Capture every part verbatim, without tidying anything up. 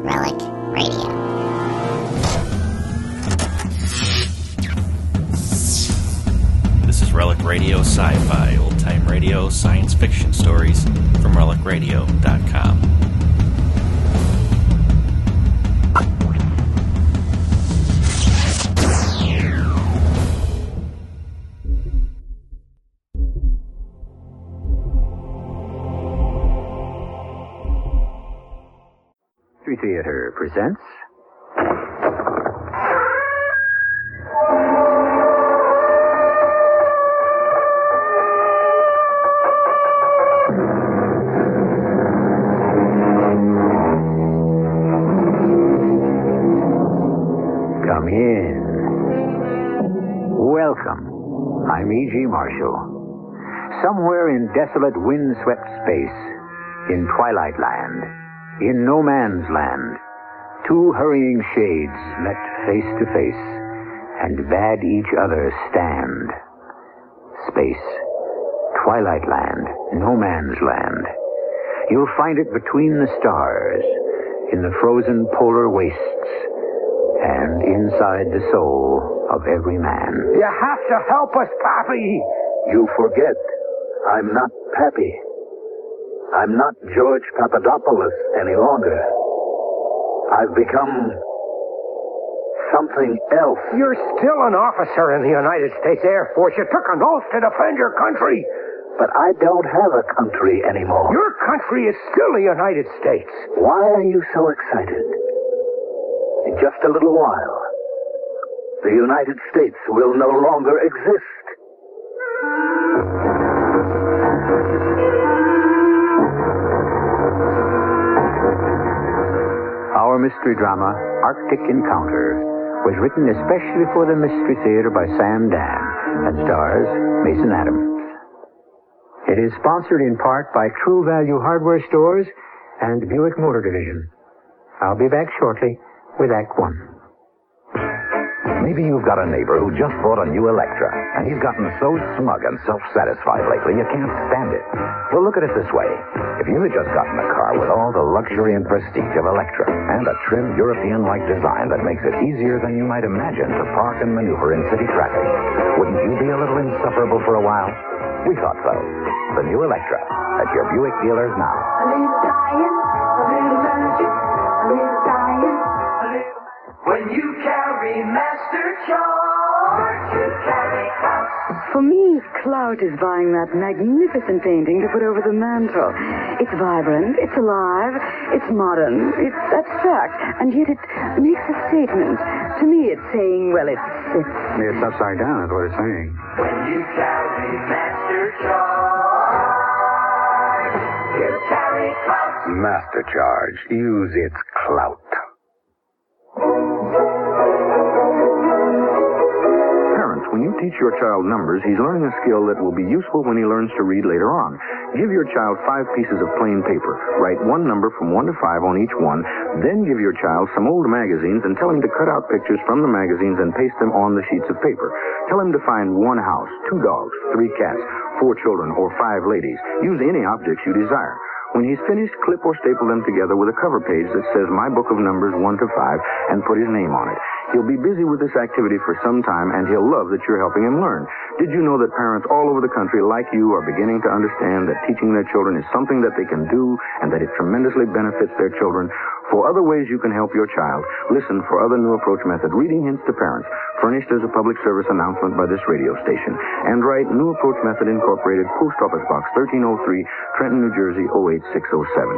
Relic Radio. This is Relic Radio Sci-Fi, old-time radio, science fiction stories from relic radio dot com. Theater presents Come in. Welcome. I'm E G. Marshall. Somewhere in desolate, wind-swept space, in Twilight Land, in no man's land, two hurrying shades met face to face and bade each other stand. Space, Twilight Land, no man's land. You'll find it between the stars, in the frozen polar wastes, and inside the soul of every man. You have to help us, Pappy! You forget, I'm not Pappy. I'm not George Papadopoulos any longer. I've become something else. You're still an officer in the United States Air Force. You took an oath to defend your country. But I don't have a country anymore. Your country is still the United States. Why are you so excited? In just a little while, the United States will no longer exist. Our mystery drama, Arctic Encounter, was written especially for the Mystery Theater by Sam Dan and stars Mason Adams. It is sponsored in part by True Value Hardware Stores and Buick Motor Division. I'll be back shortly with Act One. Maybe you've got a neighbor who just bought a new Electra, and he's gotten so smug and self-satisfied lately you can't stand it. Well, look at it this way. If you had just gotten a car with all the luxury and prestige of Electra, and a trim European-like design that makes it easier than you might imagine to park and maneuver in city traffic, wouldn't you be a little insufferable for a while? We thought so. The new Electra at your Buick dealers now. A little science, a little magic, a little science. When you carry Master Charge, you carry clout. For me, clout is buying that magnificent painting to put over the mantel. It's vibrant, it's alive, it's modern, it's abstract, and yet it makes a statement. To me, it's saying, well, it's... It's, it's upside down, is what it's saying. When you carry Master Charge, you carry clout. Master Charge. Use its clout. Parents, when you teach your child numbers, he's learning a skill that will be useful when he learns to read later on. Give your child five pieces of plain paper. Write one number from one to five on each one. Then give your child some old magazines and tell him to cut out pictures from the magazines and paste them on the sheets of paper. Tell him to find one house, two dogs, three cats, four children, or five ladies. Use any objects you desire. When he's finished, clip or staple them together with a cover page that says My Book of Numbers one to five and put his name on it. He'll be busy with this activity for some time, and he'll love that you're helping him learn. Did you know that parents all over the country, like you, are beginning to understand that teaching their children is something that they can do and that it tremendously benefits their children? For other ways you can help your child, listen for other New Approach Method reading hints to parents, furnished as a public service announcement by this radio station. And write New Approach Method Incorporated, Post Office Box thirteen oh three, Trenton, New Jersey, oh eight six oh seven.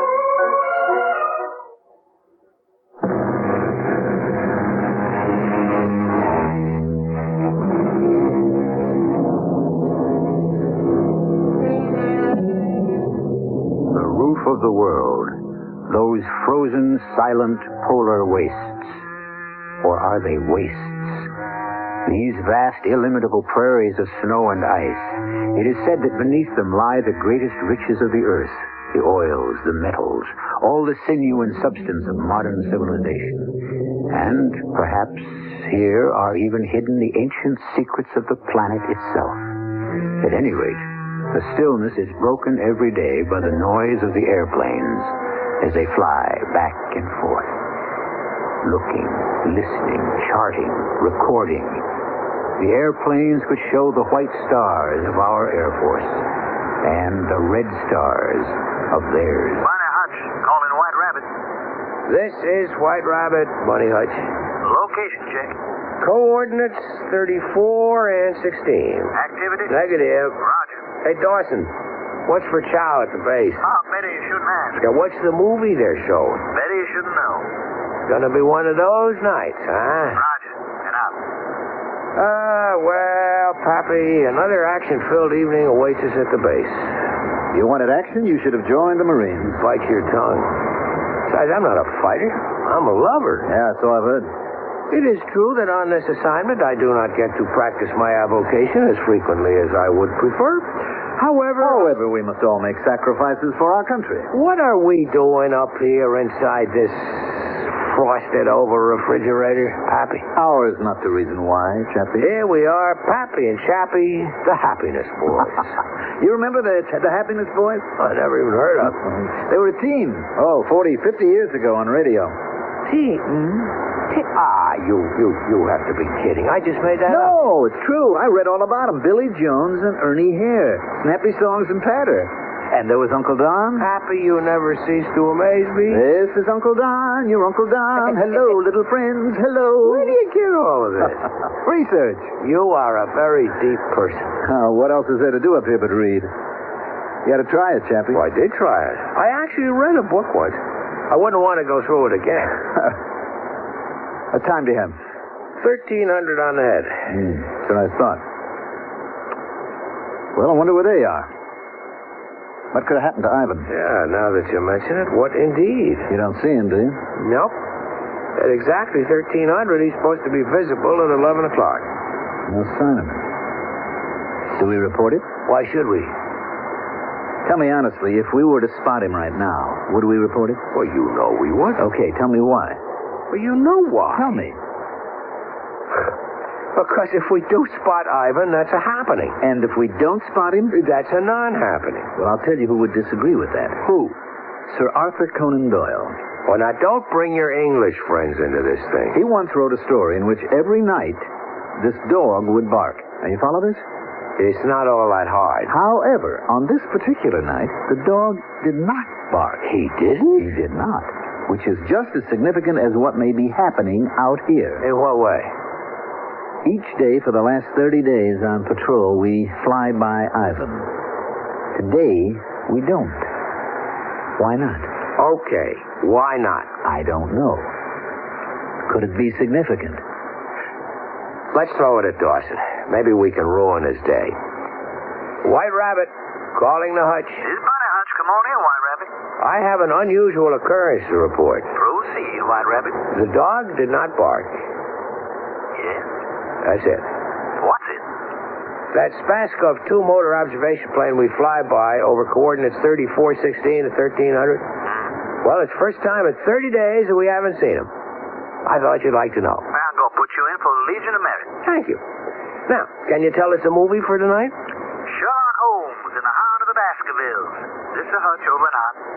The roof of the world. Those frozen, silent polar wastes. Or are they wastes? These vast, illimitable prairies of snow and ice. It is said that beneath them lie the greatest riches of the earth. The oils, the metals, all the sinew and substance of modern civilization. And perhaps here are even hidden the ancient secrets of the planet itself. At any rate, the stillness is broken every day by the noise of the airplanes. as they fly back and forth, looking, listening, charting, recording. The airplanes could show the white stars of our Air Force and the red stars of theirs. Bunny Hutch, calling White Rabbit. This is White Rabbit, Bunny Hutch. Location check. Coordinates thirty-four and sixteen. Activity? Negative. Roger. Hey, Dawson, what's for chow at the base? Oh, better you shouldn't ask. Now, what's the movie they're showing? Better you shouldn't know. Gonna be one of those nights, huh? Roger. And out. Ah, well, Pappy, another action-filled evening awaits us at the base. You wanted action, you should have joined the Marines. Bite your tongue. Besides, I'm not a fighter. I'm a lover. Yeah, so I've heard. It is true that on this assignment I do not get to practice my avocation as frequently as I would prefer. However... However, we must all make sacrifices for our country. What are we doing up here inside this frosted-over refrigerator, Pappy? Ours not the reason why, Chappie. Here we are, Pappy and Chappie, the Happiness Boys. You remember the, the Happiness Boys? I never even heard of them. They were a team. Oh, forty, fifty years ago on radio. Team? Te- ah, you, you, you have to be kidding. I just made that up. No, it's true. I read all about them. Billy Jones and Ernie Hare. Snappy songs and patter. And there was Uncle Don. Happy you never cease to amaze me. This is Uncle Don, your Uncle Don. Hello, little friends, hello. Where do you get all of this? Research. You are a very deep person. Oh, what else is there to do up here but read? You got to try it, Chappie. Well, I did try it. I actually read a book once. I wouldn't want to go through it again. What time do you have? thirteen hundred on the head. Hmm, that's what I thought. Well, I wonder where they are. What could have happened to Ivan? Yeah, now that you mention it, what indeed? You don't see him, do you? Nope. At exactly thirteen hundred, he's supposed to be visible at eleven o'clock. No sign of him. Do we report it? Why should we? Tell me honestly, if we were to spot him right now, would we report it? Well, you know we would. Okay, tell me why. Well, you know why. Tell me. Because if we do spot Ivan, that's a happening. And if we don't spot him? That's a non-happening. Well, I'll tell you who would disagree with that. Who? Sir Arthur Conan Doyle. Well, now, don't bring your English friends into this thing. He once wrote a story in which every night this dog would bark. Now, you follow this? It's not all that hard. However, on this particular night, the dog did not bark. He didn't? He did not. Which is just as significant as what may be happening out here. In what way? Each day for the last thirty days on patrol, we fly by Ivan. Today, we don't. Why not? Okay, why not? I don't know. Could it be significant? Let's throw it at Dawson. Maybe we can ruin his day. White Rabbit, calling the hutch. This is Bunny Hutch. Come on in, White Rabbit. I have an unusual occurrence to report. Proceed, White Rabbit. The dog did not bark. Yes? That's it. What's it? That Spaskov two-motor observation plane we fly by over coordinates thirty-four sixteen to thirteen hundred. Well, it's first time in thirty days that we haven't seen him. I thought you'd like to know. I'm going to put you in for the Legion of Merit. Thank you. Now, can you tell us a movie for tonight? Sherlock Holmes in the heart of the Baskervilles. This is Hutch over and out.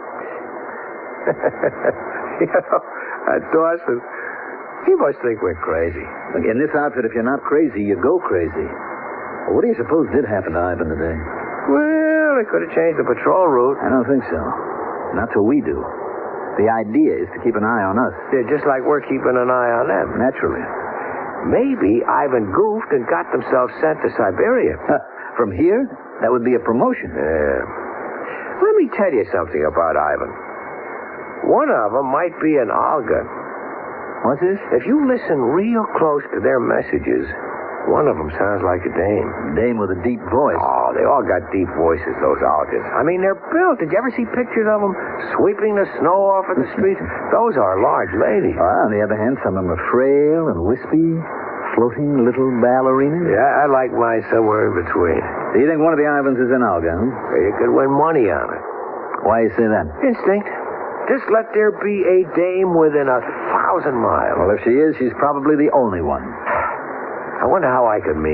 You know, uh, Dawson, he must think we're crazy. Look, in this outfit, if you're not crazy, you go crazy. Well, what do you suppose did happen to Ivan today? Well, they could have changed the patrol route. I don't think so. Not till we do. The idea is to keep an eye on us. Yeah, just like we're keeping an eye on them. Naturally. Maybe Ivan goofed and got themselves sent to Siberia. From here, that would be a promotion. Yeah. Let me tell you something about Ivan. One of them might be an Olga. What's this? If you listen real close to their messages, one of them sounds like a dame. Dame with a deep voice. Oh, they all got deep voices, those Olgas. I mean, they're built. Did you ever see pictures of them sweeping the snow off of the streets? Those are large ladies. Well, on the other hand, some of them are frail and wispy, floating little ballerinas. Yeah, I like mine somewhere in between. Do you think one of the Ivans is an Olga, huh? You could win money on it. Why you say that? Instinct. Just let there be a dame within a thousand miles. Well, if she is, she's probably the only one. I wonder how I could meet her.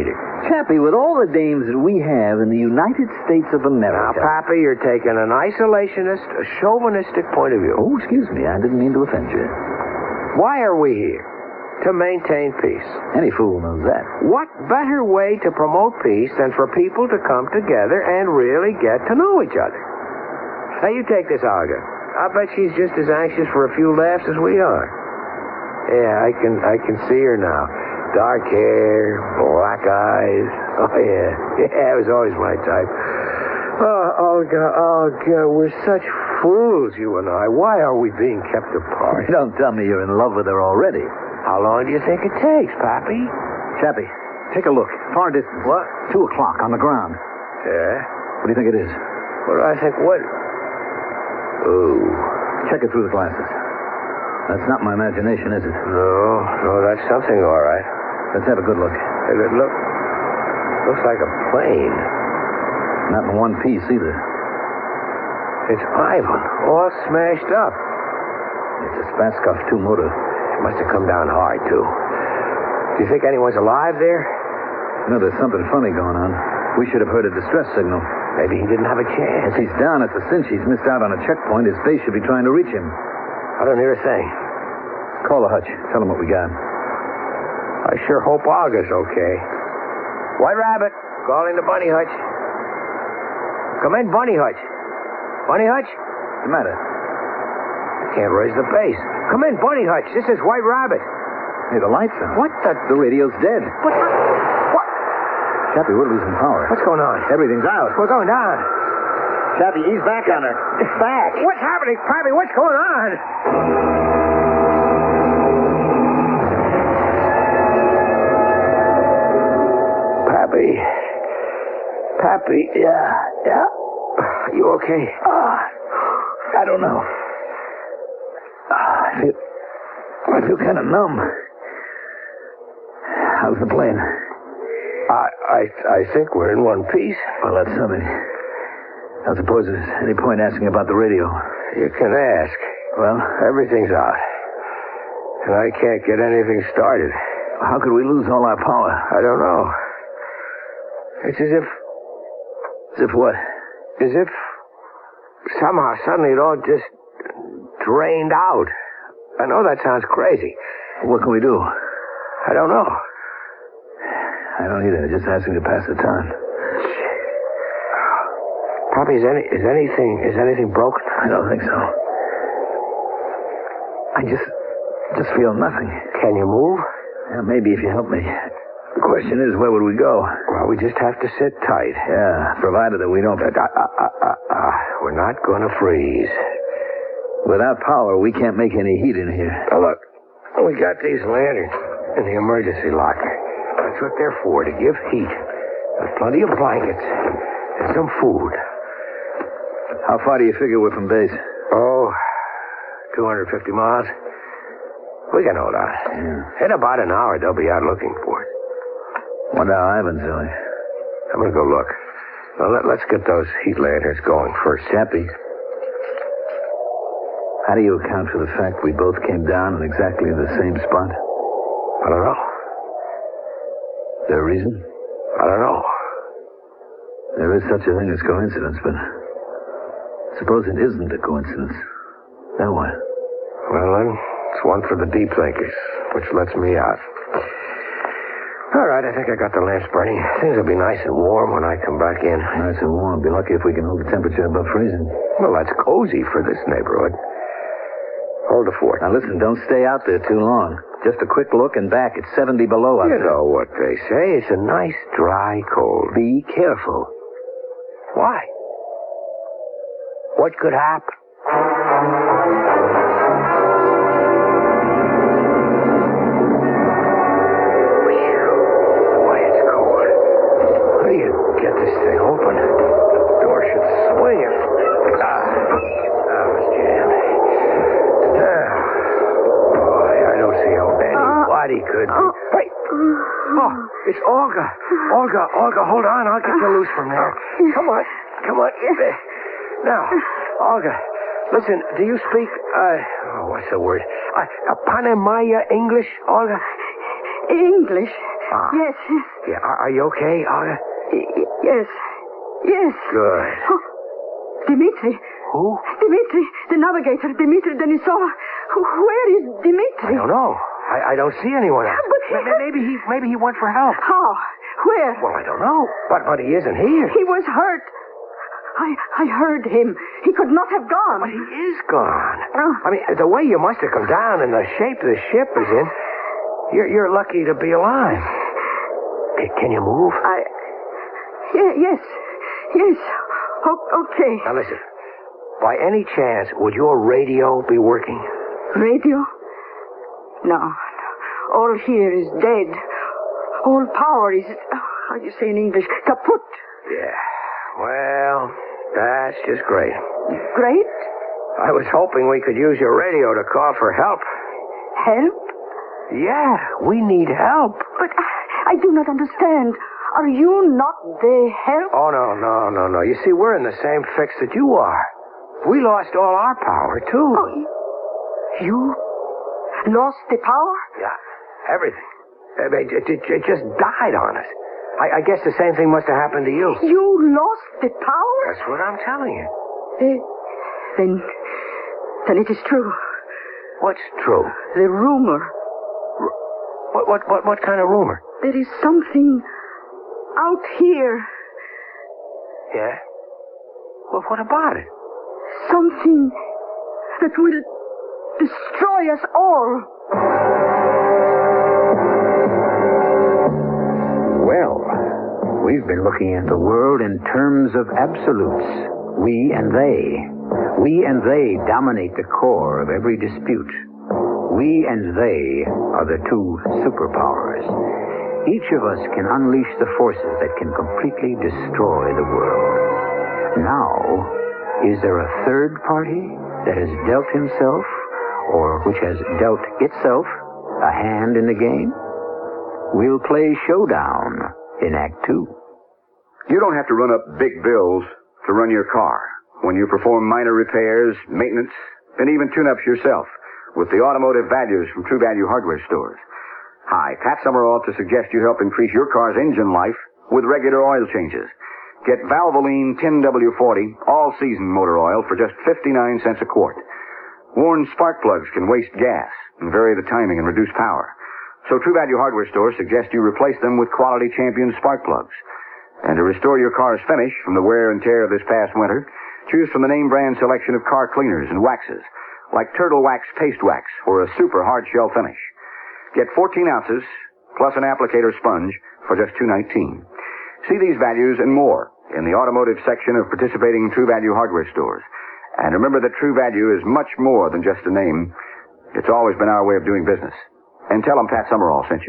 Chappie, with all the dames that we have in the United States of Now, America... Pappy, you're taking an isolationist, a chauvinistic point of view. Oh, excuse me. I didn't mean to offend you. Why are we here? To maintain peace. Any fool knows that. What better way to promote peace than for people to come together and really get to know each other? Now, you take this, Olga. I bet she's just as anxious for a few laughs as we are. Yeah, I can I can see her now. Dark hair, black eyes. Oh, yeah. Yeah, it was always my type. Oh, Olga, Olga, we're such fools, you and I. Why are we being kept apart? Don't tell me you're in love with her already. How long do you think it takes, Pappy? Chappie, take a look. Far distance. What? Two o'clock on the ground. Yeah? What do you think it is? What do I think? What? Oh. Check it through the glasses. That's not my imagination, is it? No, no, that's something, all right. Let's have a good look. Hey, it look, looks like a plane. Not in one piece, either. It's Ivan, all smashed up. It's a Spaskov two motor. It must have come down hard, too. Do you think anyone's alive there? You know, there's something funny going on. We should have heard a distress signal. Maybe he didn't have a chance. If he's down, it's a cinch he's missed out on a checkpoint. His base should be trying to reach him. I don't hear a thing. Call the hutch. Tell him what we got. I sure hope Olga's okay. White Rabbit, calling the Bunny Hutch. Come in, Bunny Hutch. Bunny Hutch? What's the matter? I can't raise the bass. Come in, Bunny Hutch. This is White Rabbit. Hey, the light's on. What the... The radio's dead. What the... What? Chappie, we're losing power. What's going on? Everything's out. We're going down. Chappie, ease back on her. Back. What's happening, Pappy? What's going on? Pappy. Pappy. Yeah, yeah. You okay? Uh, I don't know. Uh, I feel... I feel kind of numb. How's the plane? I, I, I think we're in one piece. Well, that's something. I suppose there's any point asking about the radio. You can ask. Well? Everything's out. And I can't get anything started. How could we lose all our power? I don't know. It's as if... As if what? As if somehow, suddenly it all just drained out. I know that sounds crazy. What can we do? I don't know. I don't either. Just asking to pass the time. Pappy, is any is anything is anything broken? I don't think so. I just just feel nothing. Can you move? Yeah, maybe if you help me. The question is, where would we go? Well, we just have to sit tight. Yeah, provided that we don't... Uh, uh, uh, uh, uh, we're not going to freeze. Without power, we can't make any heat in here. Now, look, we got these lanterns in the emergency locker. That's what they're for, to give heat. There's plenty of blankets and some food. How far do you figure we're from base? Oh, two hundred fifty miles. We can hold on. Yeah. In about an hour, they'll be out looking for it. Wonder how Ivan's doing. I'm going to go look. Now, let, let's get those heat lanterns going first. Chappie, how do you account for the fact we both came down in exactly the same spot? I don't know. Is there a reason? I don't know. There is such a thing as coincidence, but suppose it isn't a coincidence. Then what? Well, then, it's one for the deep thinkers, which lets me out. All right, I think I got the lamps burning. Things will be nice and warm when I come back in. Nice and warm. Be lucky if we can hold the temperature above freezing. Well, that's cozy for this neighborhood. Hold the fort. Now, listen, don't stay out there too long. Just a quick look and back. It's seventy below out You there. know what they say. It's a nice, dry cold. Be careful. Why? What could happen? Boy, it's cold. How do you get this thing open? The door should swing it. Ah, that was jammed. Ah. Boy, I don't see how anybody could be. Hey! Oh, it's Olga. Olga, Olga, hold on. I'll get you loose from there. Come on. Come on. Now, Olga, listen, do you speak, uh, oh, what's the word? Uh, uh, Panamaya English, Olga? English? Ah. Yes, yes. Yeah, are, are you okay, Olga? Y- y- yes. Yes. Good. Oh, Dimitri. Who? Dimitri, the navigator, Dimitri Denisov. Where is Dimitri? I don't know. I, I don't see anyone else. But he... Maybe, maybe he maybe he went for help. How? Where? Well, I don't know. But but he isn't here. He was hurt. I I heard him. He could not have gone. But he is gone. Oh. I mean, the way you must have come down and the shape the ship is in, you're you're lucky to be alive. C- can you move? I... Yeah, yes. Yes. O- okay. Now listen. By any chance, would your radio be working? Radio? No. All here is dead. All power is... How do you say in English? Kaput. Yeah. Well, that's just great. Great? I was hoping we could use your radio to call for help. Help? Yeah, we need help. But I, I do not understand. Are you not the help? Oh, no, no, no, no. You see, we're in the same fix that you are. We lost all our power, too. Oh, you lost the power? Yeah, everything. It, it, it, it just died on us. I, I guess the same thing must have happened to you. You lost the power? That's what I'm telling you. Uh, then, then it is true. What's true? The rumor. R- what, what, what, what kind of rumor? There is something out here. Yeah? Well, what about it? Something that will destroy us all. Well, we've been looking at the world in terms of absolutes. We and they. We and they dominate the core of every dispute. We and they are the two superpowers. Each of us can unleash the forces that can completely destroy the world. Now, is there a third party that has dealt himself, or which has dealt itself, a hand in the game? We'll play Showdown in Act Two. You don't have to run up big bills to run your car when you perform minor repairs, maintenance, and even tune-ups yourself with the automotive values from True Value hardware stores. Hi, Pat Summerall to suggest you help increase your car's engine life with regular oil changes. Get Valvoline ten W forty all-season motor oil for just fifty-nine cents a quart. Worn spark plugs can waste gas and vary the timing and reduce power. So True Value hardware stores suggest you replace them with quality Champion spark plugs. And to restore your car's finish from the wear and tear of this past winter, choose from the name brand selection of car cleaners and waxes, like Turtle Wax Paste Wax for a super hard shell finish. Get fourteen ounces plus an applicator sponge for just two nineteen. See these values and more in the automotive section of participating True Value hardware stores. And remember that True Value is much more than just a name. It's always been our way of doing business. And tell them Pat Summerall sent you.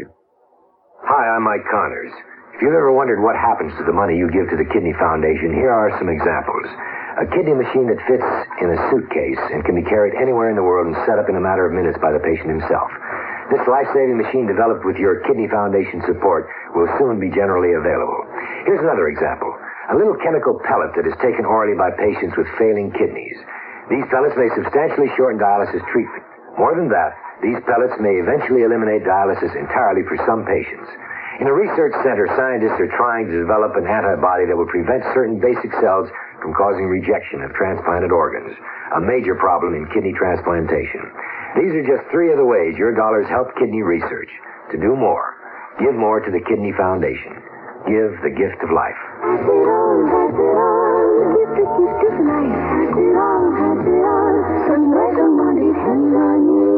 Hi, I'm Mike Connors. If you've ever wondered what happens to the money you give to the Kidney Foundation, here are some examples. A kidney machine that fits in a suitcase and can be carried anywhere in the world and set up in a matter of minutes by the patient himself. This life-saving machine developed with your Kidney Foundation support will soon be generally available. Here's another example. A little chemical pellet that is taken orally by patients with failing kidneys. These pellets may substantially shorten dialysis treatment. More than that, these pellets may eventually eliminate dialysis entirely for some patients. In a research center, scientists are trying to develop an antibody that will prevent certain basic cells from causing rejection of transplanted organs, a major problem in kidney transplantation. These are just three of the ways your dollars help kidney research. To do more, give more to the Kidney Foundation. Give the gift of life. Pass it on, pass it on, give the gift of life. Pass it on, pass it on, somewhere someone depends on you.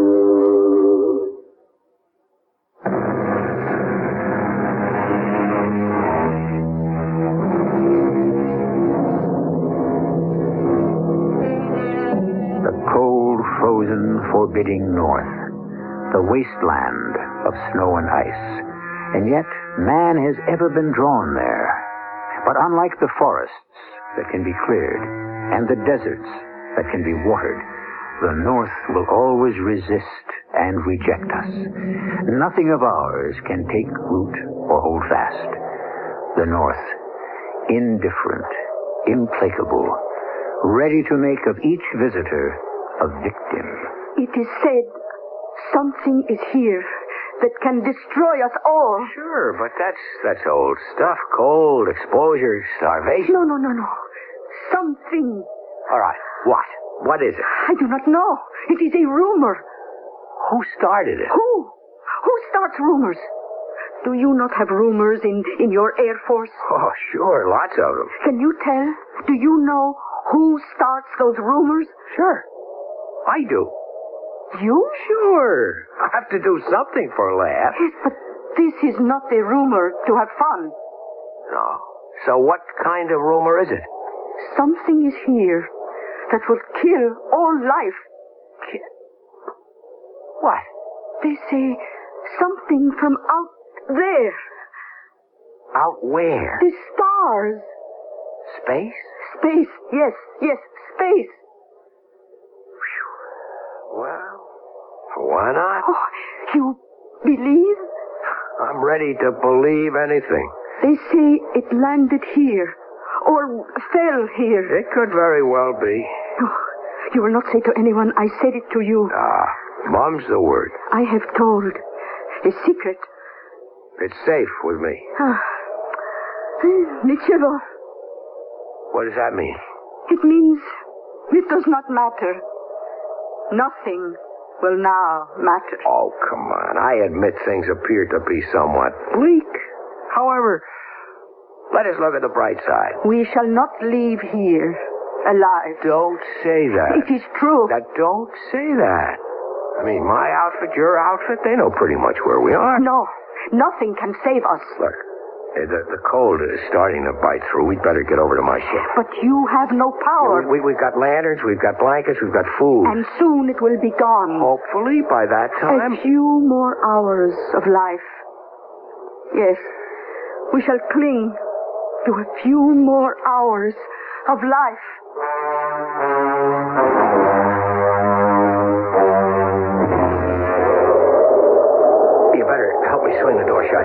The cold, frozen, forbidding north. The wasteland of snow and ice. And yet, man has ever been drawn there. But unlike the forests that can be cleared, and the deserts that can be watered, the North will always resist and reject us. Nothing of ours can take root or hold fast. The North, indifferent, implacable, ready to make of each visitor a victim. It is said something is here that can destroy us all. Sure, but that's that's old stuff. Cold, exposure, starvation. No, no, no, no. Something. All right, what? What is it? I do not know. It is a rumor. Who started it? Who? Who starts rumors? Do you not have rumors in, in your Air Force? Oh, sure, lots of them. Can you tell? Do you know who starts those rumors? Sure. I do. You? Sure. I have to do something for a laugh. Yes, but this is not a rumor to have fun. No. So what kind of rumor is it? Something is here that will kill all life. Ki- What? They say something from out there. Out where? The stars. Space? Space. Yes, yes, space. Well, why not? Oh, you believe? I'm ready to believe anything. They say it landed here, or fell here. It could very well be. Oh, you will not say to anyone I said it to you. Ah, Mom's the word. I have told a secret. It's safe with me. Ah. Nichevo. What does that mean? It means it does not matter. Nothing will now matter. Oh, come on. I admit things appear to be somewhat bleak. However, let us look at the bright side. We shall not leave here alive. Don't say that. It is true. Now, don't say that. I mean, my outfit, your outfit, they know pretty much where we are. No, nothing can save us. Look, eh, the, the cold is starting to bite through. We'd better get over to my ship. But you have no power. We, we, we've got lanterns, we've got blankets, we've got food. And soon it will be gone. Hopefully, by that time... A few more hours of life. Yes, we shall cling to a few more hours of life. You better help me swing the door shut.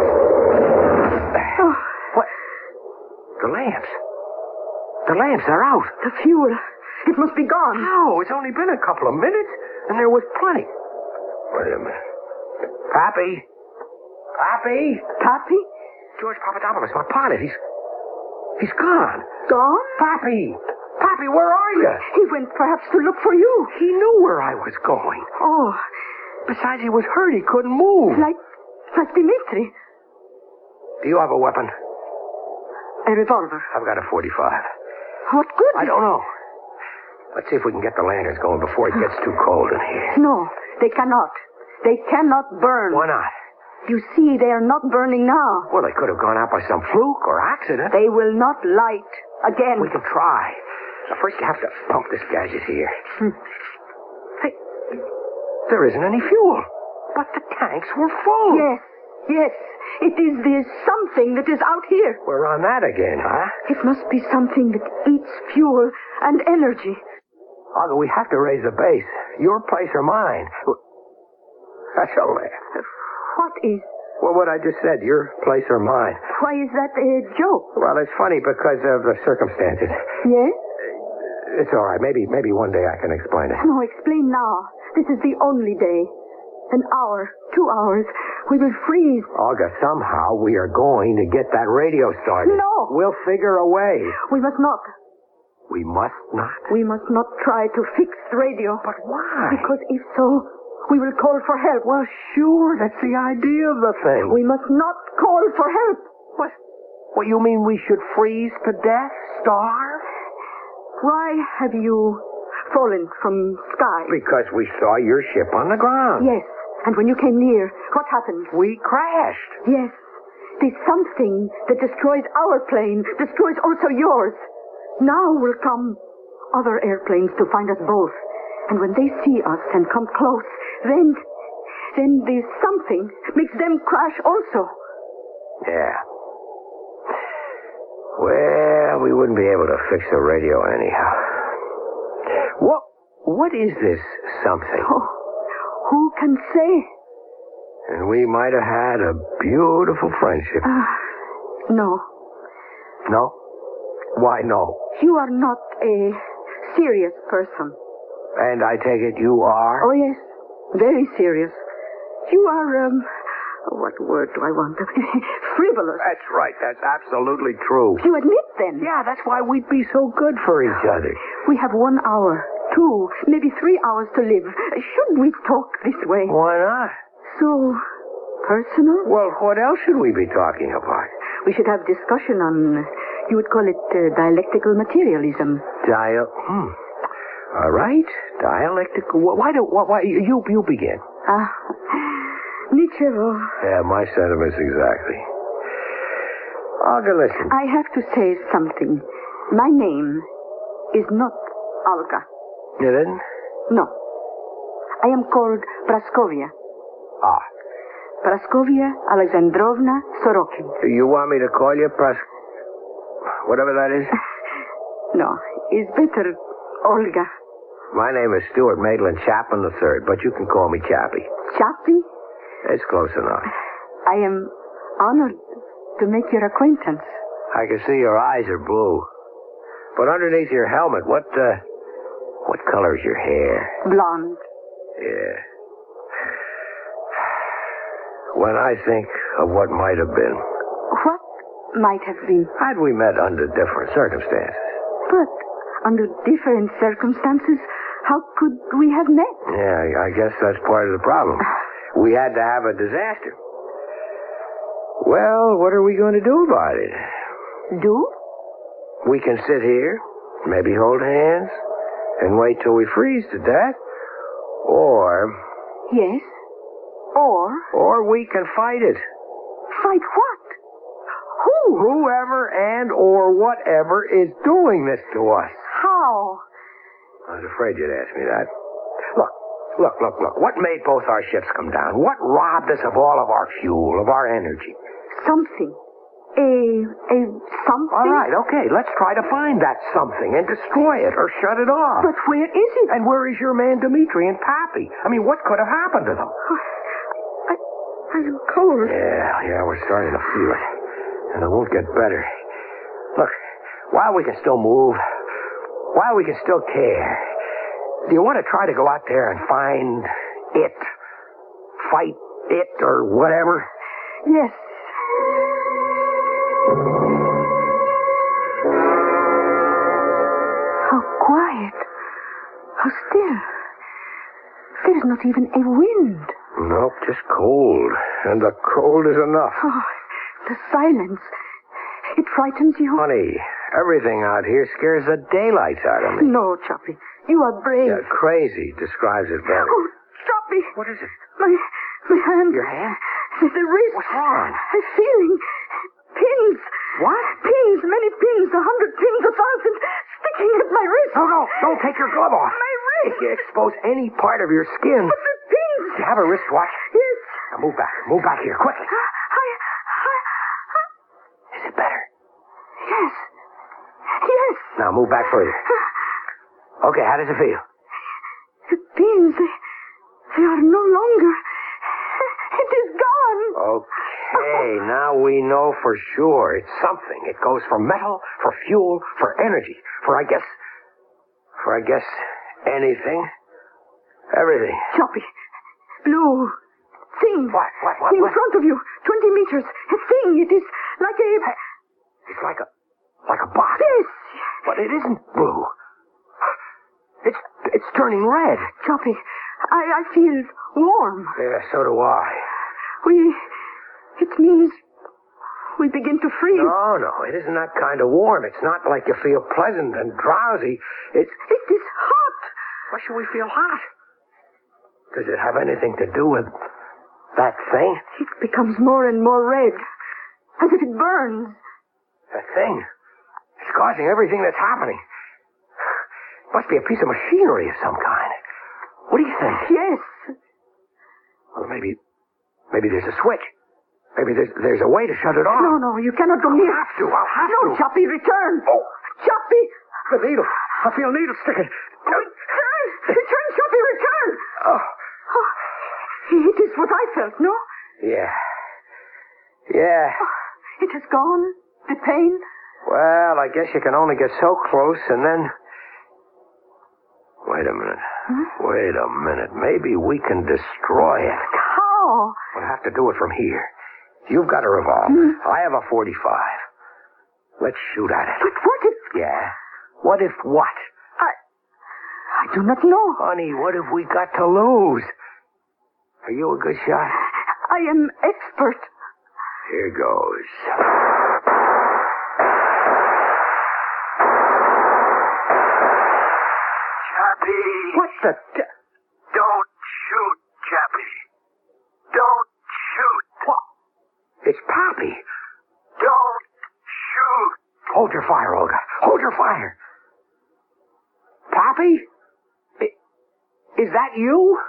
Oh. What? The lamps. The lamps are out. The fuel. It must be gone. No, it's only been a couple of minutes, and there was plenty. Wait a minute. Pappy? Pappy? Pappy? George Papadopoulos, my pilot. He's... He's gone. Gone? Pappy! Pappy, where are you? He went perhaps to look for you. He knew where I was going. Oh. Besides, he was hurt. He couldn't move. Like... like Dimitri. Do you have a weapon? A revolver. I've got a forty-five. What good? I don't know. Let's see if we can get the lanterns going before it gets too cold in here. No, they cannot. They cannot burn. Why not? You see, they are not burning now. Well, they could have gone out by some fluke or accident. They will not light again. We can try. Now, first, you have to pump this gadget here. Hmm. Hey, there isn't any fuel. But the tanks were full. Yes, yes. It is the something that is out here. We're on that again, huh? It must be something that eats fuel and energy. Olga, we have to raise the base. Your place or mine. That's a laugh. What is? Well, what I just said, your place or mine. Why is that a joke? Well, it's funny because of the circumstances. Yes? It's all right. Maybe, maybe one day I can explain it. No, explain now. This is the only day. An hour, two hours. We will freeze. Olga, somehow we are going to get that radio started. No. We'll figure a way. We must not. We must not? We must not try to fix the radio. But why? Because if so, we will call for help. Well, sure. That's the idea of the thing. We must not call for help. What? What, you mean we should freeze to death? Starve? Why have you fallen from sky? Because we saw your ship on the ground. Yes. And when you came near, what happened? We crashed. Yes. The something that destroys our plane destroys also yours. Now will come other airplanes to find us both. And when they see us and come close, then, then the something makes them crash also. Yeah. Well, we wouldn't be able to fix the radio anyhow. What, what is this something? Oh, who can say? And we might have had a beautiful friendship. Uh, no. No? Why no? You are not a serious person. And I take it you are? Oh, yes. Very serious. You are, um, what word do I want? Frivolous. That's right. That's absolutely true. You admit, then? Yeah, that's why we'd be so good for each other. We have one hour, two, maybe three hours to live. Should we talk this way? Why not? So personal? Well, what else should we be talking about? We should have discussion on, you would call it uh, dialectical materialism. Dial. Hmm. All right. Dialectical. Why do? Why? why you you begin. Ah, Nichevo. Yeah, my sentiments exactly. Olga, listen. I have to say something. My name is not Olga. You didn't? No. I am called Praskovia. Ah. Praskovia Alexandrovna Sorokin. Do you want me to call you Pras... whatever that is? No, it's better Olga. My name is Stuart Maitland Chapman the third, but you can call me Chappie. Chappie? It's close enough. I am honored to make your acquaintance. I can see your eyes are blue. But underneath your helmet, what, uh, what color is your hair? Blonde. Yeah. When I think of what might have been. What might have been? Had we met under different circumstances. But under different circumstances, how could we have met? Yeah, I guess that's part of the problem. We had to have a disaster. Well, what are we going to do about it? Do? We can sit here, maybe hold hands, and wait till we freeze to death. Or... Yes. Or? Or we can fight it. Fight what? Who? Whoever and or whatever is doing this to us. How? I was afraid you'd ask me that. Look, look, look, look. What made both our ships come down? What robbed us of all of our fuel, of our energy? Something. A... a something? All right, okay. Let's try to find that something and destroy it or shut it off. But where is it? And where is your man Dmitri and Pappy? I mean, what could have happened to them? I... I am cold. Yeah, yeah, we're starting to feel it. And it won't get better. Look, while we can still move, while we can still care, do you want to try to go out there and find it? Fight it or whatever? Yes. How quiet. How still. There is not even a wind. Nope, just cold. And the cold is enough. Oh, the silence. It frightens you? Honey, everything out here scares the daylights out of me. No, Choppy. You are brave. Yeah, crazy describes it better. Oh, Choppy. What is it? My, my hand. Your hand? The wrist. What's wrong? I'm feeling pins. What? Pins, many pins, a hundred pins, a thousand, sticking at my wrist. No, no, don't take your glove off. My wrist. If you expose any part of your skin. But the pins. Do you have a wristwatch? Yes. Now move back. Move back here, quickly. I, I, I... Is it better? Yes. Yes. Now move back further. Okay, how does it feel? The pins, they, they are no longer. It is gone. Okay, now we know for sure. It's something. It goes for metal, for fuel, for energy, for I guess, for I guess anything. Everything. Choppy. Blue. Thing. What, what, what? In what? front of you. Twenty meters. A thing. It is like a... It's like a, like a box. Yes. But it isn't blue. It's, it's turning red. Choppy, I, I feel warm. Yeah, so do I. We... It means we begin to freeze. No, no, it isn't that kind of warm. It's not like you feel pleasant and drowsy. It's... It is hot. Why should we feel hot? Does it have anything to do with that thing? It becomes more and more red, as if it burns. That thing? It's causing everything that's happening. Must be a piece of machinery of some kind. What do you think? Yes. Well, maybe... Maybe there's a switch. Maybe there's there's a way to shut it off. No, no, you cannot go near. I'll have to. I'll have no, to. No, Choppy, return. Oh. Choppy. The needle. I feel needles sticking. Return. Return, Choppy, return. Oh. oh. It is what I felt, no? Yeah. Yeah. Oh, it has gone. The pain. Well, I guess you can only get so close and then... Wait a minute. Huh? Wait a minute. Maybe we can destroy it. How? draw. We'll have to do it from here. You've got a revolver. Hmm. I have a forty-five. Let's shoot at it. But what if... Yeah? What if what? I... I do not know. Honey, what have we got to lose? Are you a good shot? I am expert. Here goes. Chappie! What the... T- Don't shoot, Chappie. Don't shoot. what? It's Pappy. Don't shoot. Hold your fire, Olga. Hold your fire. Pappy? I- Is that you?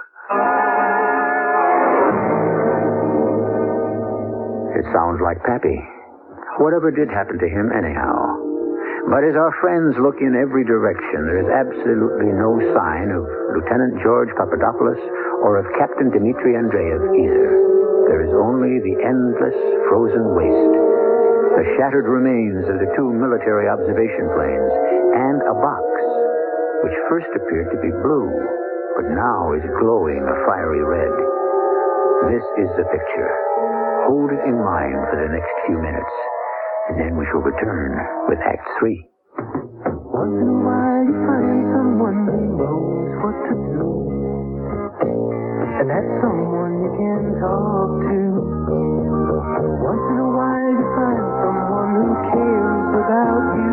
It sounds like Pappy. Whatever did happen to him, anyhow. But as our friends look in every direction, there is absolutely no sign of Lieutenant George Papadopoulos or of Captain Dmitri Andreev either. There is only the endless frozen waste, the shattered remains of the two military observation planes, and a box which first appeared to be blue, but now is glowing a fiery red. This is the picture. Hold it in mind for the next few minutes, and then we shall return with Act Three. Once in a while you find someone who knows what to do, and that's someone you can talk to. Once in a while you find someone who cares about you,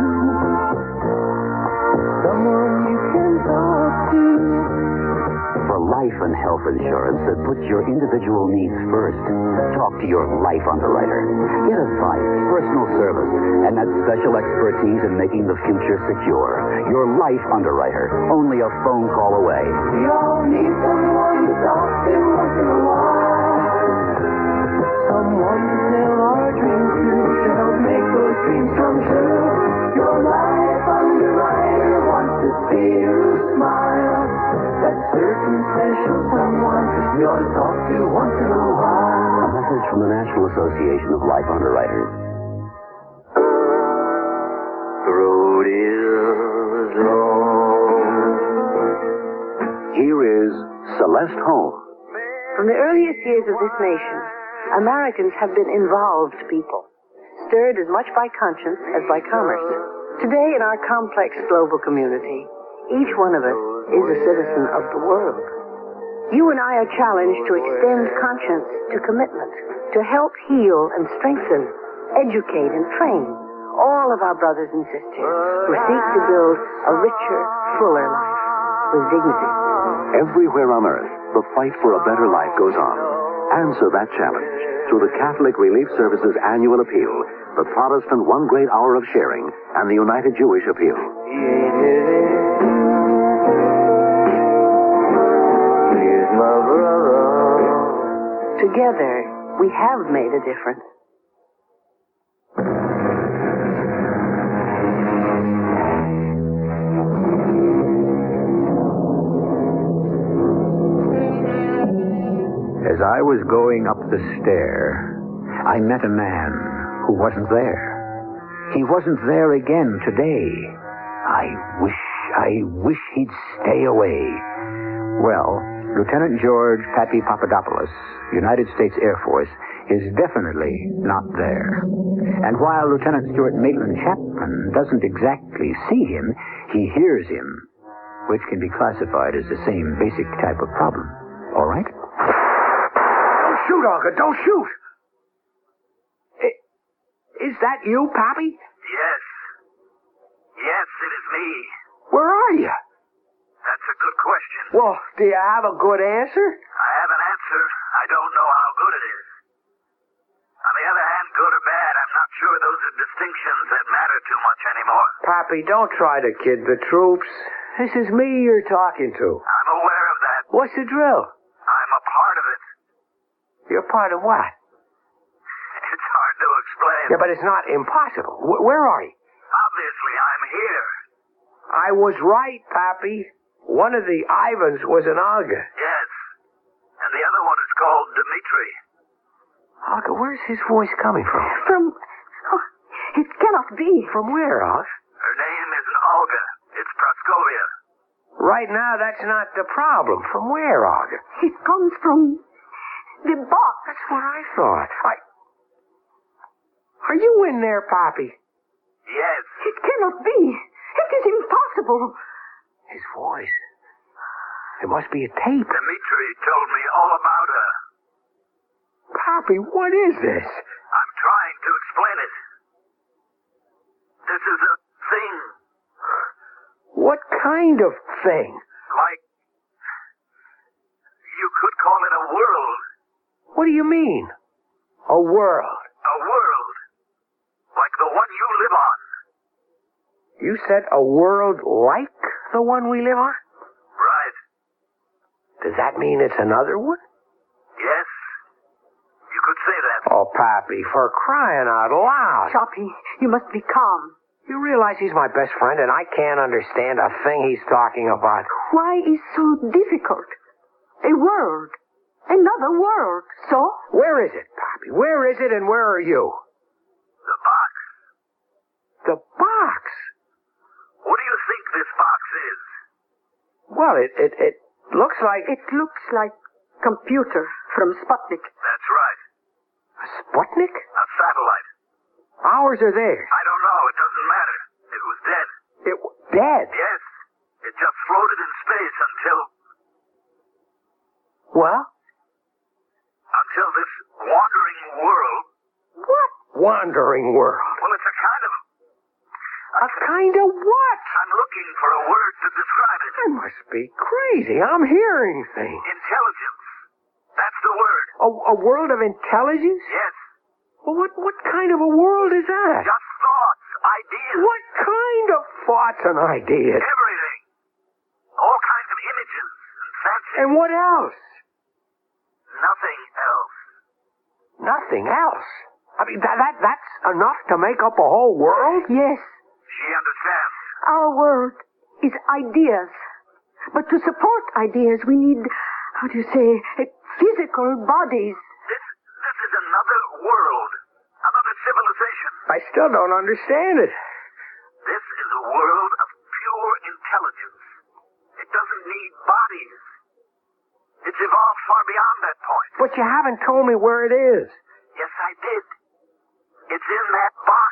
someone you can talk to. For life and health insurance that puts your individual needs first, talk to your life underwriter. Get advice, personal service, and that special expertise in making the future secure. Your life underwriter, only a phone call away. We all need someone to talk to once in a while. Someone to tell our dreams to, to help make those dreams come true. Your life underwriter wants to see you smile. That certain special someone you ought to talk to once in a while. A message from the National Association of Life Underwriters. The road is long. Here is Celeste Holmes. From the earliest years of this nation, Americans have been involved people, stirred as much by conscience as by commerce. Today, in our complex global community, each one of us is a citizen of the world. You and I are challenged to extend conscience to commitment, to help heal and strengthen, educate and train all of our brothers and sisters who seek to build a richer, fuller life with dignity. Everywhere on earth, the fight for a better life goes on. Answer that challenge through the Catholic Relief Service's annual appeal, the Protestant One Great Hour of Sharing, and the United Jewish Appeal. Together, we have made a difference. As I was going up the stair, I met a man who wasn't there. He wasn't there again today. I wish, I wish he'd stay away. Well, Lieutenant George Pappy Papadopoulos, United States Air Force, is definitely not there. And while Lieutenant Stuart Maitland Chapman doesn't exactly see him, he hears him, which can be classified as the same basic type of problem. All right? Don't shoot, Olga. Don't shoot. I- Is that you, Pappy? Yes. Yes, it is me. Where are you? That's a good question. Well, do you have a good answer? I have an answer. I don't know how good it is. On the other hand, good or bad, I'm not sure those are distinctions that matter too much anymore. Pappy, don't try to kid the troops. This is me you're talking to. I'm aware of that. What's the drill? I'm a part of it. You're part of what? It's hard to explain. Yeah, but it's not impossible. Wh- where are you? Obviously, I'm here. I was right, Pappy. One of the Ivans was an Olga. Yes. And the other one is called Dmitri. Olga, where's his voice coming from? From... Oh, it cannot be. From where, Olga? Her name isn't Olga. It's Praskovia. Right now, that's not the problem. From where, Olga? It comes from the box. That's what I thought. I... Are you in there, Poppy? Yes. It cannot be. It is impossible. His voice. It must be a tape. Dimitri told me all about her. Poppy, what is this? I'm trying to explain it. This is a thing. What kind of thing? Like, you could call it a world. What do you mean? A world? A world. Like the one you live on. You said a world like the one we live on? Right. Does that mean it's another one? Yes. You could say that. Oh, Pappy, for crying out loud. Choppy, you must be calm. You realize he's my best friend and I can't understand a thing he's talking about. Why is so difficult? A world. Another world. So? Where is it, Pappy? Where is it and where are you? The box. The box? What do you think this box is? Well, it, it, it looks like... It looks like computer from Sputnik. That's right. A Sputnik? A satellite. Ours are theirs. I don't know. It doesn't matter. It was dead. It was dead? Yes. It just floated in space until... Well? Until this wandering world... What wandering world? Well, it's a kind of... A kind of what? I'm looking for a word to describe it. I must be crazy. I'm hearing things. Intelligence. That's the word. A, a world of intelligence? Yes. Well, what, what kind of a world is that? Just thoughts, ideas. What kind of thoughts and ideas? Everything. All kinds of images and fancies. And what else? Nothing else. Nothing else? I mean, that, that that's enough to make up a whole world? Yes. She understands. Our world is ideas. But to support ideas, we need, how do you say, physical bodies. This, this is another world. Another civilization. I still don't understand it. This is a world of pure intelligence. It doesn't need bodies. It's evolved far beyond that point. But you haven't told me where it is. Yes, I did. It's in that box.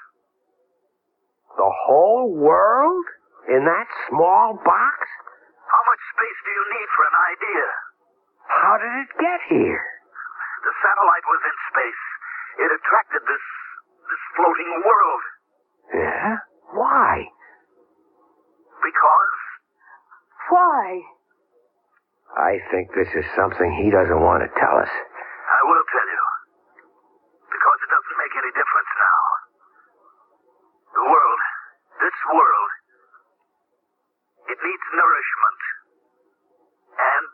The whole world? In that small box? How much space do you need for an idea? How did it get here? The satellite was in space. It attracted this, this floating world. Yeah? Why? Because... Why? I think this is something he doesn't want to tell us. I will tell you. Because it doesn't make any difference now. The world, this world, it needs nourishment. And...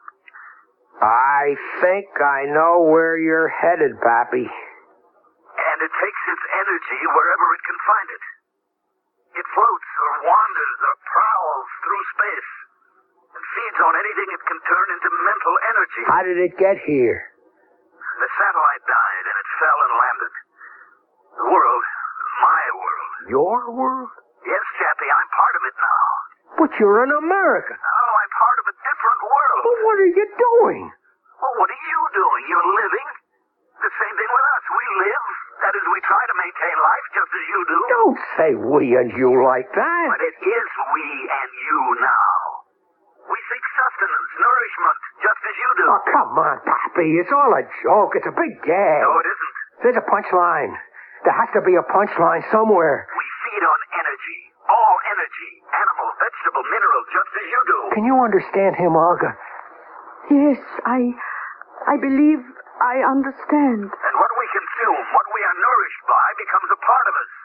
I think I know where you're headed, Pappy. And it takes its energy wherever it can find it. It floats or wanders or prowls through space and feeds on anything it can turn into mental energy. How did it get here? The satellite died and it fell and landed. The world, my world. Your world? Yes, Chappie, I'm part of it now. But you're an American. Oh, I'm part of a different world. Well, what are you doing? Well, what are you doing? You're living. The same thing with us. We live. That is, we try to maintain life just as you do. Don't say we and you like that. But it is we and you now. We seek sustenance, nourishment, just as you do. Oh, come on, Pappy. It's all a joke. It's a big gag. No, it isn't. There's a punchline. There has to be a punchline somewhere. We feed on energy. All energy. Animal, vegetable, mineral, just as you do. Can you understand him, Olga? Yes, I... I believe I understand. And what we consume, what we are nourished by, becomes a part of us.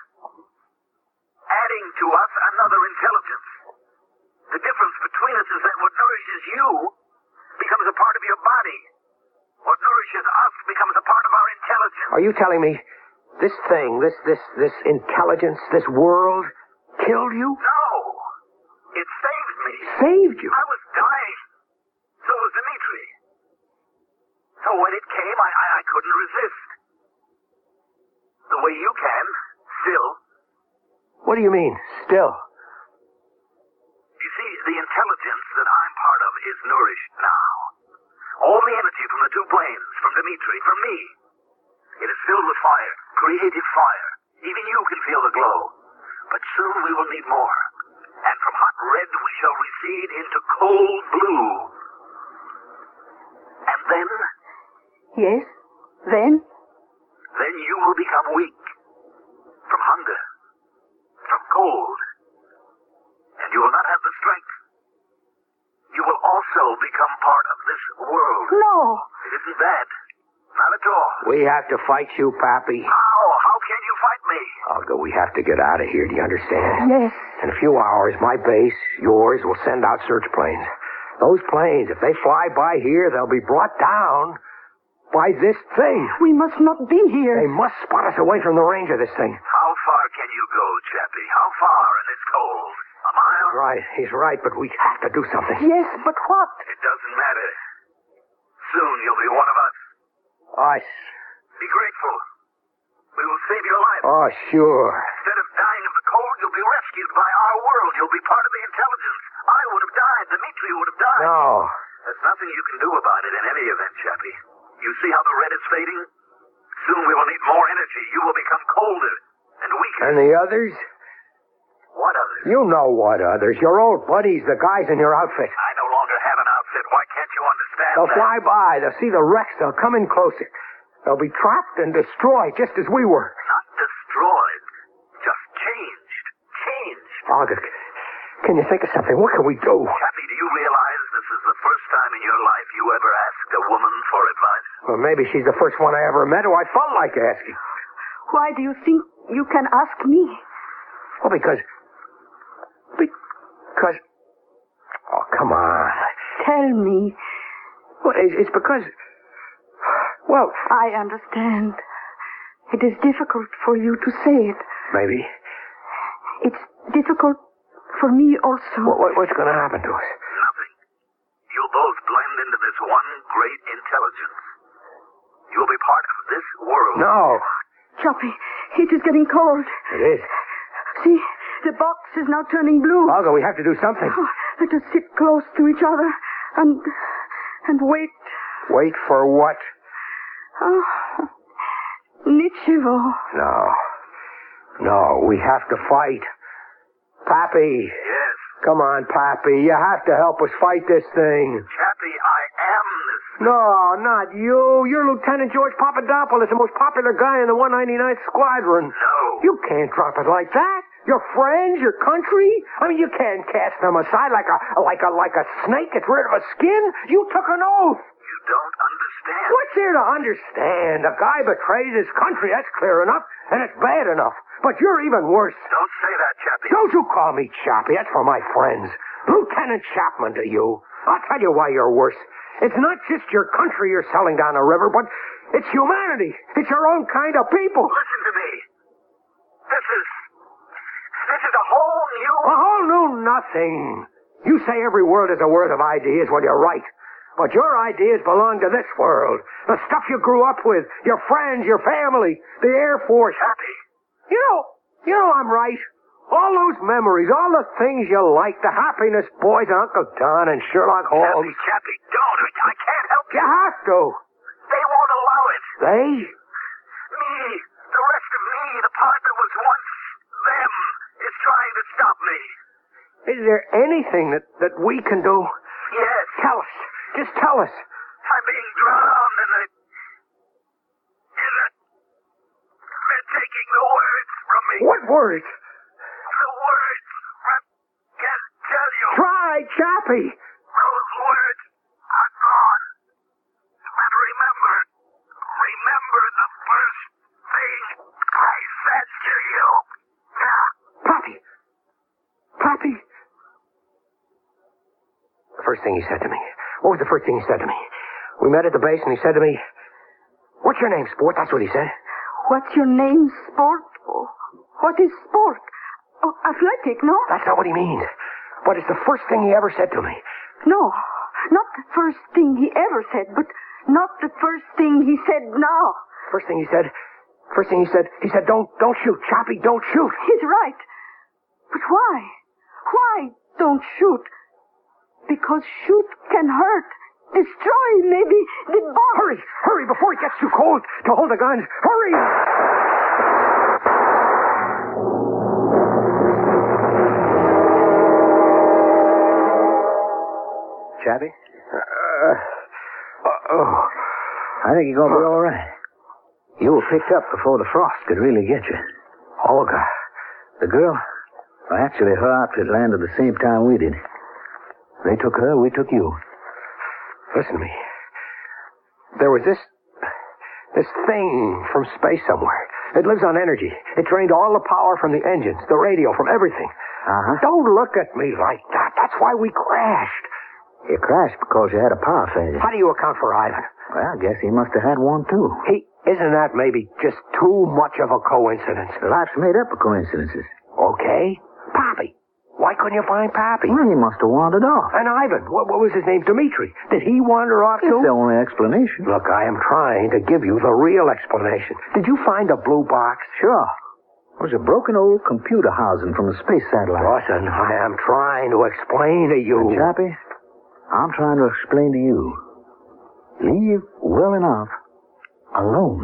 Adding to us another intelligence. The difference between us is that what nourishes you becomes a part of your body. What nourishes us becomes a part of our intelligence. Are you telling me this thing, this, this, this intelligence, this world, killed you? No. It saved me. Saved you? I was dying. So was Dimitri. So when it came, I, I, I couldn't resist. The way you can, still. What do you mean, still? You see, the intelligence that I'm part of is nourished now. All the energy from the two planes, from Dimitri, from me. It is filled with fire, creative fire. Even you can feel the glow. But soon we will need more. And from hot red we shall recede into cold blue. And then? Yes? Then? Then you will become weak. From hunger. From cold. And you will not have the strength. You will also become part of this world. No. It isn't bad. Not at all. We have to fight you, Pappy. How? How can you fight me? Olga, we have to get out of here. Do you understand? Yes. In a few hours, my base, yours, will send out search planes. Those planes, if they fly by here, they'll be brought down by this thing. We must not be here. They must spot us away from the range of this thing. How far can you go, Chappie? How far in this cold? A mile? He's right. He's right, but we have to do something. Yes, but what? It doesn't matter. Soon you'll be one of us. Us. Be grateful. We will save your life. Oh, sure. Instead of dying of the cold, you'll be rescued by our world. You'll be part of the intelligence. I would have died. Dimitri would have died. No. There's nothing you can do about it in any event, Chappie. You see how the red is fading? Soon we will need more energy. You will become colder and weaker. And the others? What others? You know what others. Your old buddies, the guys in your outfit. I no longer have an outfit. Why can't you understand They'll that? fly by. They'll see the wrecks. They'll come in closer. They'll be trapped and destroyed just as we were. Not destroyed. Just changed. Changed. Olga, can you think of something? What can we do? Chappie, do you realize this is the first time in your life you ever asked a woman for advice? Well, maybe she's the first one I ever met who I felt like asking. Why do you think you can ask me? Well, because... Because... Oh, come on. Tell me. Well, it's, it's because... Well... I understand. It is difficult for you to say it. Maybe. It's difficult for me also. What, what, what's going to happen to us? Nothing. You'll both blend into this one great intelligence. You'll be part of this world. No. Choppy, it is getting cold. It is. See, the box is now turning blue. Olga, we have to do something. Oh, let us sit close to each other and and wait. Wait for what? Oh, Nichivo. No. No, we have to fight. Pappy. Yes. Come on, Pappy. You have to help us fight this thing. Chappie, I am this. No, not you. You're Lieutenant George Papadopoulos, the most popular guy in the one ninety-ninth Squadron. No. You can't drop it like that. Your friends, your country. I mean, you can't cast them aside like a like a like a snake gets rid of a skin. You took an oath. You don't understand. What's there to understand? A guy betrays his country. That's clear enough, and it's bad enough. But you're even worse. Don't say that, Chappie. Don't you call me Chappie. That's for my friends. Lieutenant Chapman to you. I'll tell you why you're worse. It's not just your country you're selling down the river, but it's humanity. It's your own kind of people. Listen to me. This is... This is a whole new... A whole new nothing. You say every word is a word of ideas. Well, you're right. But your ideas belong to this world. The stuff you grew up with, your friends, your family, the Air Force. Chappie. You know, you know I'm right. All those memories, all the things you like, the happiness boys and Uncle Don and Sherlock Holmes. Chappie, Chappie, don't. I can't help you. You have to. They won't allow it. They? Me, the rest of me, the part that was once them, is trying to stop me. Is there anything that, that we can do? Yes. Tell us. Just tell us. I'm being drowned in it. In it. They're taking the words from me. What words? The words. I can't tell you. Try, Chappie. Those words are gone. But remember, remember the first thing I said to you. Pappy. Pappy. The first thing he said to me. What was the first thing he said to me? We met at the base and he said to me, "What's your name, sport?" That's what he said. What's your name, sport? Oh, what is sport? Oh, athletic, no? That's not what he means. But it's the first thing he ever said to me. No, not the first thing he ever said, but not the first thing he said now. First thing he said, first thing he said, he said, don't, don't shoot, Chappie, don't shoot. He's right. But why? Why don't shoot? Because shoot can hurt. destroyed, maybe the bomb. Hurry, hurry before it gets too cold to hold the guns. Hurry! Chappie? Uh, oh. I think you're going to be all right. You were picked up before the frost could really get you. Olga. The girl? Well, actually, her outfit landed the same time we did. They took her, we took you. Listen to me. There was this... this thing from space somewhere. It lives on energy. It drained all the power from the engines, the radio, from everything. Uh-huh. Don't look at me like that. That's why we crashed. You crashed because you had a power failure. How do you account for Ivan? Well, I guess he must have had one, too. He... Isn't that maybe just too much of a coincidence? Life's made up of coincidences. Okay. Pappy. Why couldn't you find Pappy? Well, he must have wandered off. And Ivan. What, what was his name? Dmitri. Did he wander off, That's too? the only explanation. Look, I am trying to give you the real explanation. Did you find a blue box? Sure. It was a broken old computer housing from a space satellite. Listen, I am trying to explain to you. Chappie, I'm trying to explain to you. Leave well enough alone.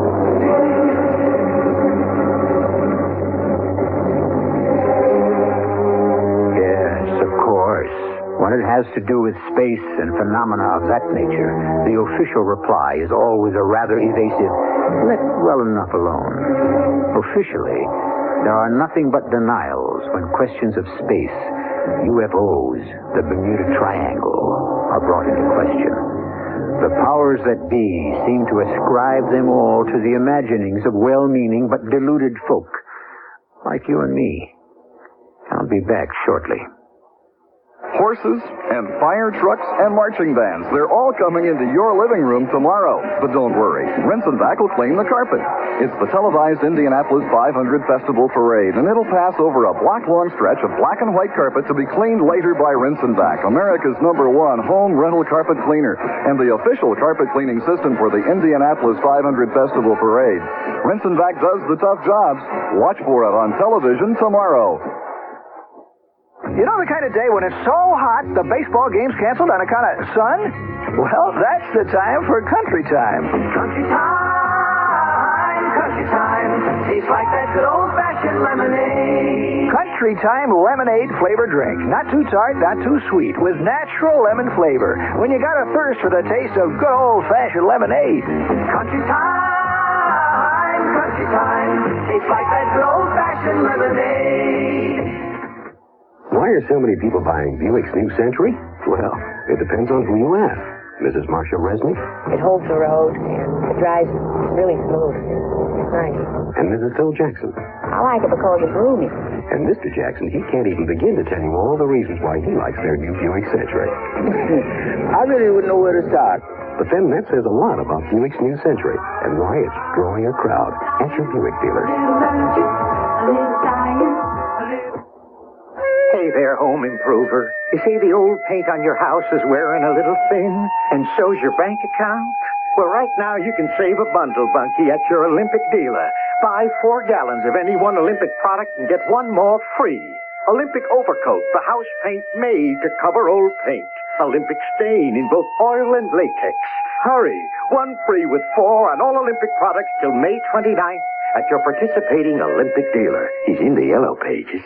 Yes, of course. When it has to do with space and phenomena of that nature, the official reply is always a rather evasive, let well enough alone. Officially, there are nothing but denials when questions of space, U F Os, the Bermuda Triangle, are brought into question. The powers that be seem to ascribe them all to the imaginings of well-meaning but deluded folk, like you and me. I'll be back shortly. Horses and fire trucks and marching bands. They're all coming into your living room tomorrow. But don't worry. Rinse and Vac will clean the carpet. It's the televised Indianapolis five hundred Festival Parade, and it'll pass over a block-long stretch of black and white carpet to be cleaned later by Rinse and Vac, America's number one home rental carpet cleaner, and the official carpet cleaning system for the Indianapolis five hundred Festival Parade. Rinse and Vac does the tough jobs. Watch for it on television tomorrow. You know the kind of day when it's so hot the baseball game's canceled on account of sun? Well, that's the time for country time. Country time, country time. Tastes like that good old-fashioned lemonade. Country time lemonade flavored drink. Not too tart, not too sweet, with natural lemon flavor. When you got a thirst for the taste of good old-fashioned lemonade. Country time, country time. Tastes like that good old-fashioned lemonade. Why are so many people buying Buick's new Century? Well, it depends on who you ask. Missus Marcia Resnick? It holds the road, and it drives really smooth. It's nice. And Missus Phil Jackson? I like it because it's roomy. And Mister Jackson, he can't even begin to tell you all the reasons why he likes their new Buick Century. I really wouldn't know where to start. But then that says a lot about Buick's new Century and why it's drawing a crowd at your Buick dealer. Hey there, home improver. You see the old paint on your house is wearing a little thin, and so's your bank account? Well, right now you can save a bundle, Bunky, at your Olympic dealer. Buy four gallons of any one Olympic product and get one more free. Olympic Overcoat, the house paint made to cover old paint. Olympic Stain in both oil and latex. Hurry, one free with four on all Olympic products till May twenty-ninth at your participating Olympic dealer. He's in the yellow pages.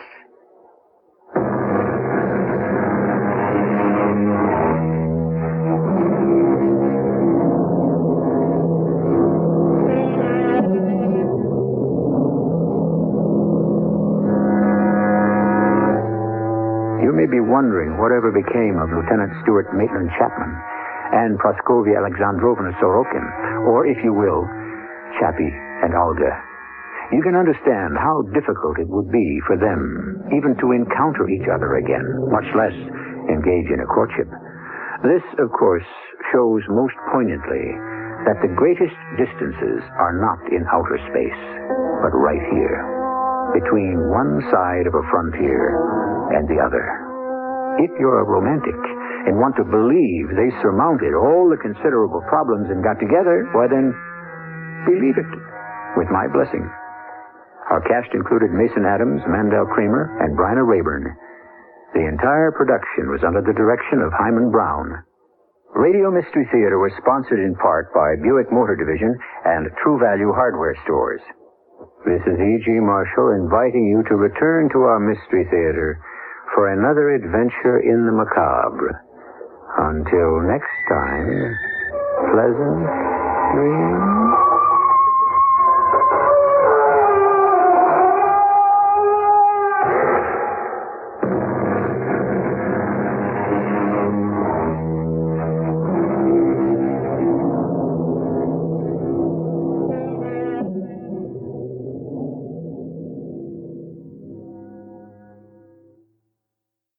You may be wondering whatever became of Lieutenant Stuart Maitland Chapman and Praskovia Alexandrovna Sorokin, or, if you will, Chappie and Olga. You can understand how difficult it would be for them even to encounter each other again, much less engage in a courtship. This, of course, shows most poignantly that the greatest distances are not in outer space, but right here, between one side of a frontier and the other. If you're a romantic and want to believe they surmounted all the considerable problems and got together, why then, believe it, with my blessing. Our cast included Mason Adams, Mandel Kramer, and Bryna Rayburn. The entire production was under the direction of Hyman Brown. Radio Mystery Theater was sponsored in part by Buick Motor Division and True Value Hardware Stores. This is E G. Marshall inviting you to return to our Mystery Theater for another adventure in the macabre. Until next time, pleasant dreams.